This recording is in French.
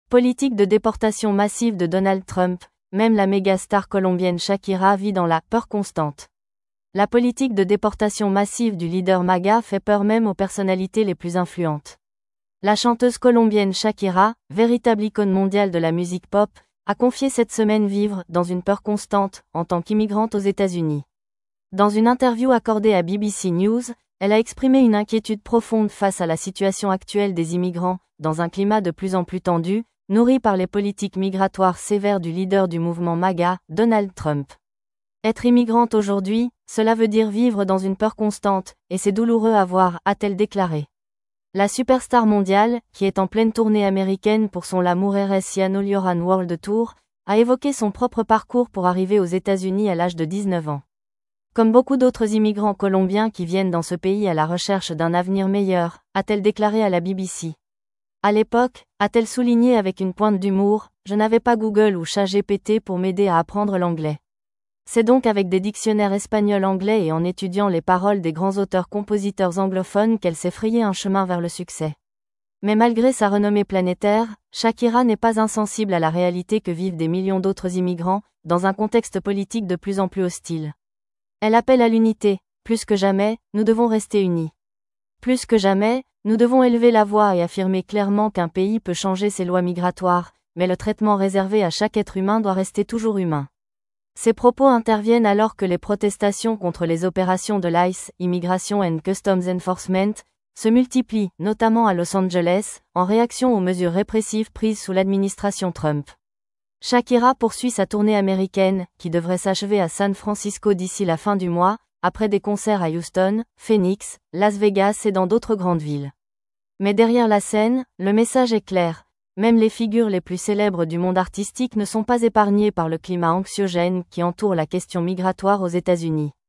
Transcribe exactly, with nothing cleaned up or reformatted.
Politique de déportation massive de Donald Trump, même la méga star colombienne Shakira vit dans la peur constante. La politique de déportation massive du leader MAGA fait peur même aux personnalités les plus influentes. La chanteuse colombienne Shakira, véritable icône mondiale de la musique pop, a confié cette semaine vivre dans une peur constante en tant qu'immigrante aux États-Unis. Dans une interview accordée à B B C News, elle a exprimé une inquiétude profonde face à la situation actuelle des immigrants, dans un climat de plus en plus tendu, nourri par les politiques migratoires sévères du leader du mouvement MAGA, Donald Trump. Être immigrante aujourd'hui, cela veut dire vivre dans une peur constante, et c'est douloureux à voir, a-t-elle déclaré. La superstar mondiale, qui est en pleine tournée américaine pour son La Mujeres ya no lloran World Tour, a évoqué son propre parcours pour arriver aux États-Unis à l'âge de dix-neuf ans. Comme beaucoup d'autres immigrants colombiens qui viennent dans ce pays à la recherche d'un avenir meilleur, a-t-elle déclaré à la B B C. À l'époque, a-t-elle souligné avec une pointe d'humour, je n'avais pas Google ou ChatGPT pour m'aider à apprendre l'anglais. C'est donc avec des dictionnaires espagnol-anglais et en étudiant les paroles des grands auteurs-compositeurs anglophones qu'elle s'est frayé un chemin vers le succès. Mais malgré sa renommée planétaire, Shakira n'est pas insensible à la réalité que vivent des millions d'autres immigrants, dans un contexte politique de plus en plus hostile. Elle appelle à l'unité. Plus que jamais, nous devons rester unis. Plus que jamais, nous devons élever la voix et affirmer clairement qu'un pays peut changer ses lois migratoires, mais le traitement réservé à chaque être humain doit rester toujours humain. Ces propos interviennent alors que les protestations contre les opérations de l'I C E, Immigration and Customs Enforcement, se multiplient, notamment à Los Angeles, en réaction aux mesures répressives prises sous l'administration Trump. Shakira poursuit sa tournée américaine, qui devrait s'achever à San Francisco d'ici la fin du mois, après des concerts à Houston, Phoenix, Las Vegas et dans d'autres grandes villes. Mais derrière la scène, le message est clair. Même les figures les plus célèbres du monde artistique ne sont pas épargnées par le climat anxiogène qui entoure la question migratoire aux États-Unis.